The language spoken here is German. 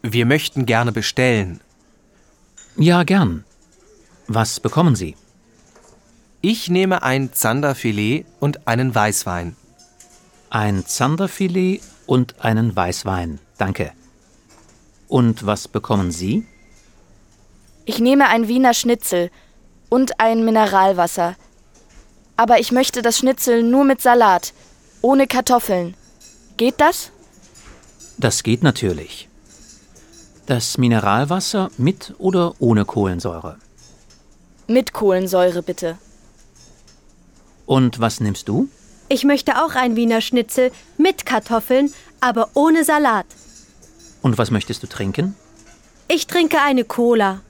Wir möchten gerne bestellen. Ja, gern. Was bekommen Sie? Ich nehme ein Zanderfilet und einen Weißwein. Ein Zanderfilet und einen Weißwein. Danke. Und was bekommen Sie? Ich nehme ein Wiener Schnitzel und ein Mineralwasser. Aber ich möchte das Schnitzel nur mit Salat, ohne Kartoffeln. Geht das? Das geht natürlich. Das Mineralwasser mit oder ohne Kohlensäure? Mit Kohlensäure, bitte. Und was nimmst du? Ich möchte auch ein Wiener Schnitzel mit Kartoffeln, aber ohne Salat. Und was möchtest du trinken? Ich trinke eine Cola.